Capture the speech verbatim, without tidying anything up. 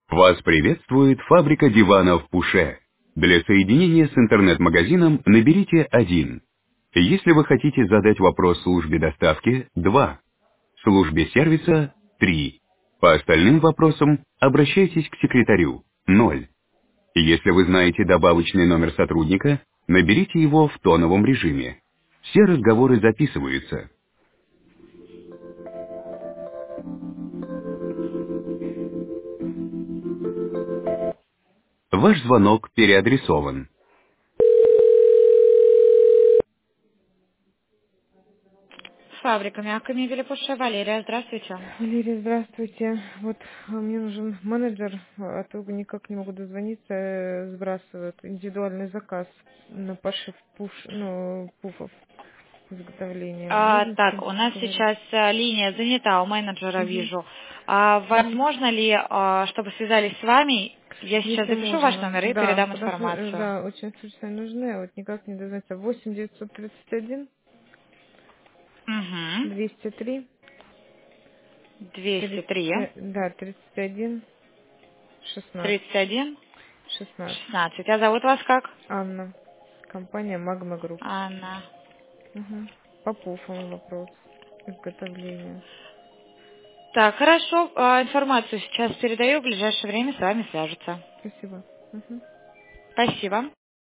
Вас приветствует фабрика диванов Пуше. Для соединения с интернет-магазином наберите один. Если вы хотите задать вопрос службе доставки — два. Службе сервиса — три. По остальным вопросам обращайтесь к секретарю — ноль. Если вы знаете добавочный номер сотрудника, наберите его в тоновом режиме. Все разговоры записываются. Ваш звонок переадресован. Фабрика мягкой мебели Пуше. Валерия, здравствуйте. Валерия, здравствуйте. Вот э, мне нужен менеджер, а то никак не могу дозвониться, э, сбрасывают индивидуальный заказ на пошив пуш, ну, пуфов изготовления. А, Можно с так, кем у нас поговорить? сейчас а, линия занята, у менеджера Угу. вижу. А Угу. возможно ли, а, чтобы связались с вами, я сейчас Если запишу ваш можно, номер и да, передам потому что, э, информацию. да, очень срочно нужны, а вот никак не дозвониться. восемь девятьсот тридцать один Угу. двести три двести три тридцать, да, тридцать один шестнадцать. тридцать один шестнадцать. шестнадцать. А зовут вас как? Анна, компания Magma Group. Анна. Угу. По пуфам вопрос изготовления. Так, хорошо, а, информацию сейчас передаю, в ближайшее время с вами свяжутся. Спасибо. Мгм. Спасибо.